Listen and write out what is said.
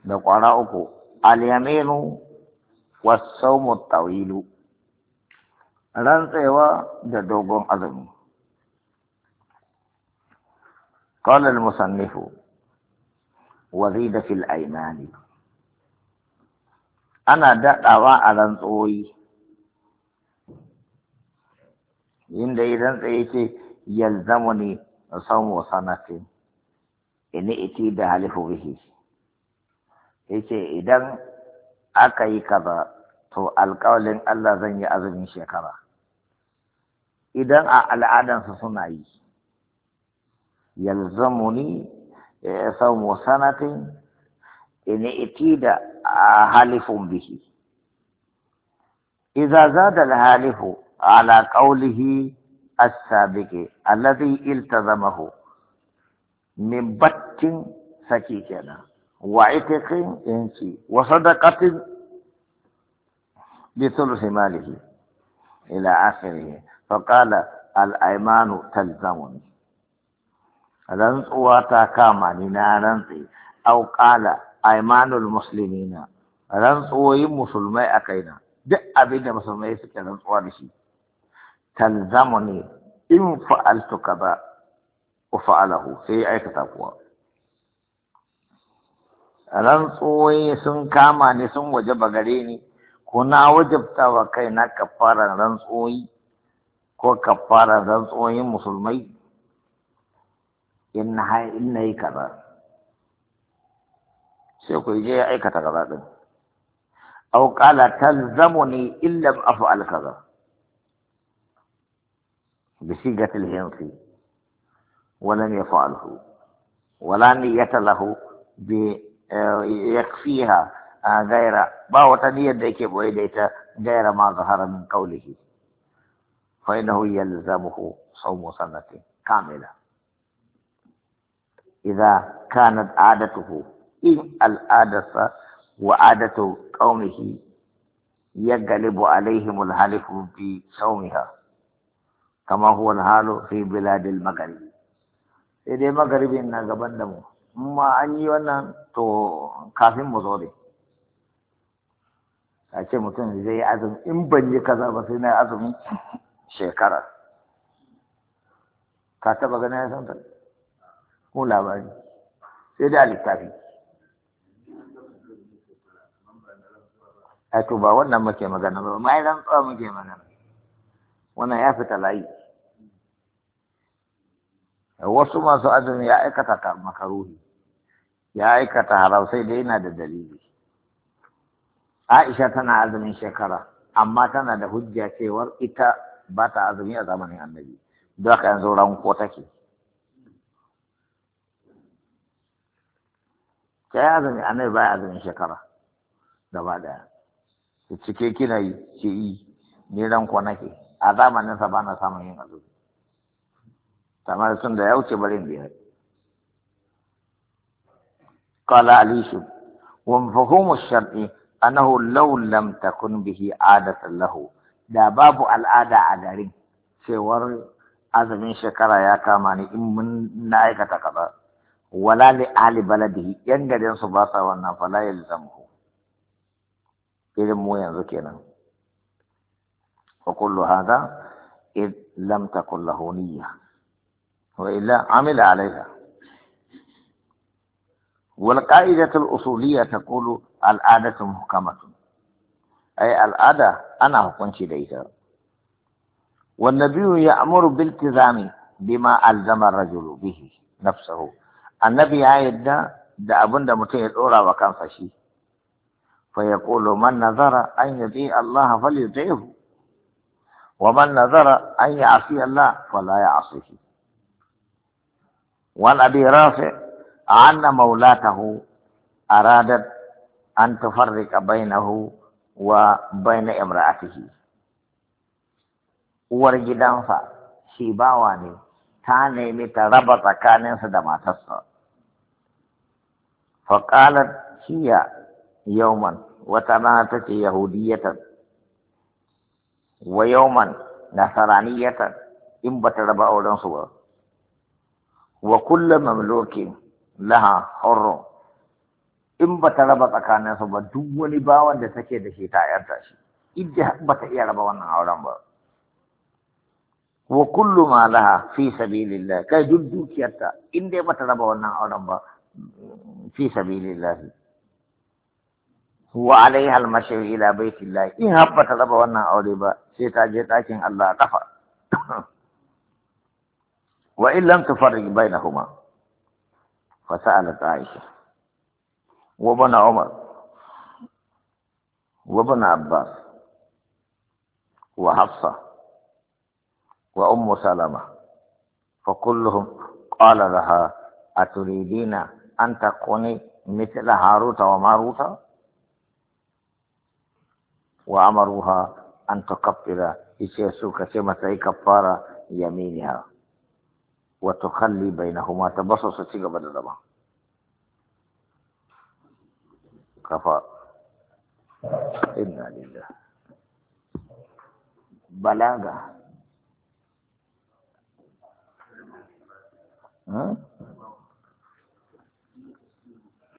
da ƙwara uku al-yaminu was-sawmu tawilu, rantsewa da dogon azumi. قال المصنف وزيد في الأيمان أنا دعوة على رنطوي إن إذا يلزمني صوم سنة إن إتيد حلف به إذا أكي كذا تو القول الله زن يأذن شكرا إذا العادة سنعي يلزمني صوم سنة إن اتيد حالف به. إذا زاد الحالف على قوله السابق الذي التزمه من بت سكيكنا وعتق إنسي وصدقة بثلث ماله إلى آخره، فقال الأيمان تلزمني، rantsuwa ta kama ni na rantsi, au qala aymanul muslimina, rantsuwoyin musulmai a kaina, duk abin da musulmai suke rantsuwa da shi talzamuni in fa'altu kaza wa fa'alahu, sai aikata kuwa. Rantsuwoyi sun kama ni, sun wajaba gare ni, ko na wajabta wa kaina kafaran rantsuwoyi ko kafaran rantsuwoyin musulmai in na yi kaza, sai ku je ya aikata kaza din. Aw qala talzamuni in lam af'al kaza bi sigati al-hinsi wa lam yaf'alhu wa la niyyata lahu bi yakfiha gaira, ba wata niyyar da yake boye da ita gaira ma zahara min qawlihi, fa innahu yalzamuhu sawmu sanatin kamila إذا كانت عادته إن العادة وعادة قومه يغلب عليهم الحلف بصومها كما هو الحال في بلاد المغرب. إذا المغرب إننا قبندمو ما أني وانا تو كافين مزوري أشي متن زي عزم إن بني كذا بسينا عزم شكرا كاتب أغنى يسان ko labari sai da littafi. To ba wannan muke magana ba, ma idan tsawa muke magana, wannan ya fita layi. Wasu masu azumi ya aikata makaruhi, ya aikata haram, sai dai yana da dalili. Aisha tana azumin shekara, amma tana da hujja cewar ita ba ta azumi a zamanin annabi, don haka yanzu ranko take. Sai azumi annabi baya azumin shekara gaba daya, cike kina yi ce yi ni ranko nake, a zamanin sa bana samun yin azumi, kamar sun da ya wuce barin biyar. Qala alishu wa mafhumu shar'i annahu law lam takun bihi adatan lahu, da babu al'ada a garin cewar azumin shekara ya kama ni in mun na aikata kaza, wala li ahli baladihi, yan garin su ba sa wannan, fala yalzamuhu, irin mu yanzu kenan. wa kullu hadha id lam takun lahu niyya wa illa amila alaiha. wal qa'idatu al usuliyya taqulu al adatu muhkamatun, ay al ada ana hukunci da ita. wan nabiyyu ya'muru bil tizami bima alzama ar-rajulu bihi nafsuhu, annabi ya yadda da abin da mutum ya ɗora wa kansa shi. Fa ya ƙolo man nazara an yabi Allah falyuti'hu, wa man nazara an ya'si Allah fala ya'sihi. Wa abi Rafi' anna maulatahu aradat an tufarriqa bainahu wa bain imra'atihi. Uwar gidansa shi bawa ne, ta nemi ta raba tsakaninsa da matarsa. فقالت هي يوما وتماتت يهودية ويوما نصرانية إن بتربى أولنصوا، وكل مملوك لها حر in ba ta raba tsakaninsu ba duk wani bawan da take da shi ta yarda shi idan ba ta iya raba wannan auren ba wa kullu ma laha fi sabilillah kai duk dukiyarta in dai ba ta raba wannan auren ba fi sabilillah wa alaiha al-mashi ila baitillah in habba ta raba wannan aure ba sai ta je ɗakin Allah a kafa wa in lam tufarriq bainahuma fa sa'alat Aisha wa ibn Umar wa ibn Abbas wa Hafsa wa Salama fa kulluhum qala laha aturidina an takuni mithla Haruta wa Maruta wa amaruha an tukaffira ishe suka ce mata yi kaffara yaminiha wa tukhalli bainahuma tabassu su ci gaba da zama kafa inna lillahi balaga